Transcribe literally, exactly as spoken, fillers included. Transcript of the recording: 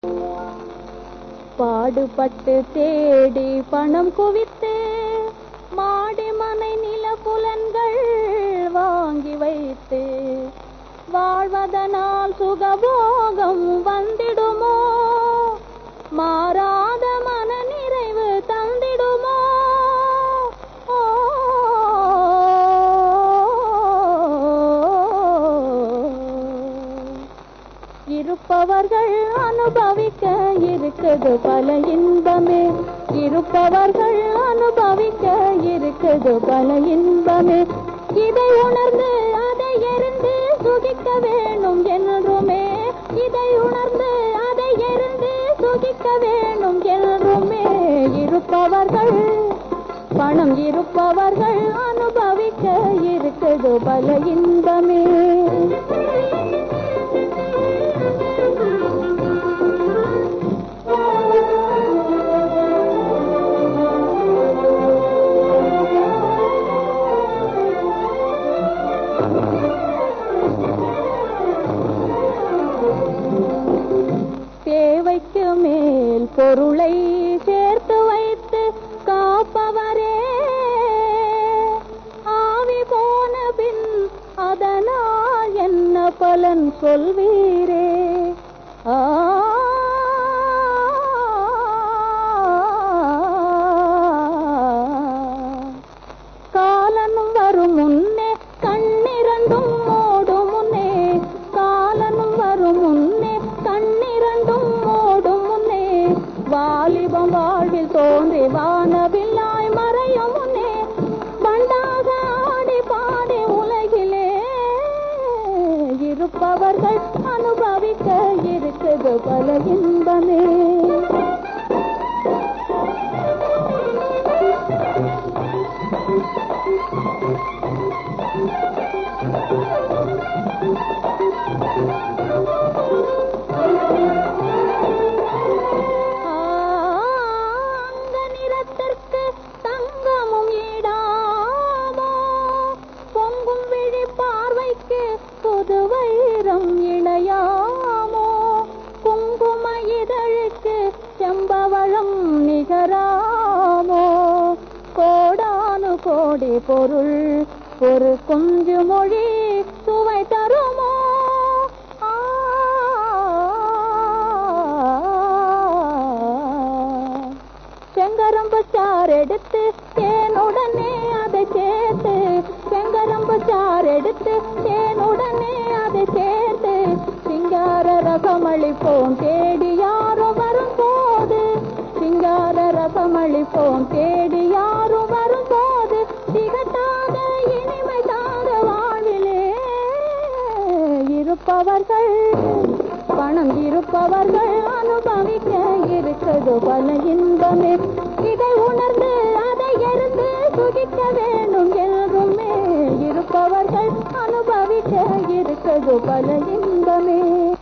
பாடுபட்டு தேடி பணம் குவித்து மாடி மனை நில புலன்கள் வாங்கி வைத்து வாழ்வதனால் சுகபோகம் வந்திடுமோ, மாறாத மன நிறைவு தந்திடுமோ? இருப்பவர்கள் அனுபவிக்க இருக்குது பல இன்பமே, இருப்பவர்கள் அனுபவிக்க இருக்குது பல இன்பமே. இதை உணர்ந்து அதை எரிந்து சுகிக்க வேணும் என்றுமே, இதை உணர்ந்து அதை எரிந்து சுகிக்க வேணும் என்றுமே. இருப்பவர்கள் பணம் இருப்பவர்கள் அனுபவிக்க இருக்குது பல இன்பமே. தேவைக்கு மேல் பொருளை சேர்த்து வைத்து காப்பவரே, ஆவி போன பின் அதனால் என்ன பலன் சொல்வீரே? ஆ காலனும் வரும் முன்னே கண்ணிரண்டும் மூடும் முன்னே, காலனும் வரும் முன்னே கண்ணிரண்டும் மூடும் முன்னே, வாலிபம் வாழ்வில் தோன்றி வானவில்லாய் மறையும் முன்னே, பண்டாக ஆடி பாடி உலகிலே இருப்பவர்கள் அனுபவிக்க இருக்குது பல இன்பமே. அந்த நிறத்திற்கு தங்கமும் ஈடாமோ, பொங்கும் விழி பார்வைக்கு புது வைரம் இணையாமோ, குங்கும இதழுக்கு செம்பவளம் நிகராமோ, கோடானு கோடி பொருள் ஒரு கொஞ்சு மொழி சுவை தருமோ? செங்கரம்பு சார் எடுத்து தேனுடனே அதை சேர்த்து, செங்கரம்பு சார் எடுத்து தேனுடனே அதை சேர்த்து, சிங்கார ரசமளிப்போம் தேடி யாரும் வரும் போது, சிங்கார ரசமளிப்போம் தேடி யாரும் வரும் போது, திகட்டாத இனிமை தாத வாழ்விலே இருப்பவர்கள் பணம் இருப்பவர்கள் அனுபவிக்க இருக்குது பல இன்பமே. இதை உணர்ந்து அதை எரிந்து சுகிக்க வேணும் என்றுமே, இருப்பவர்கள் அனுபவிக்க இருக்குது பல இன்பமே.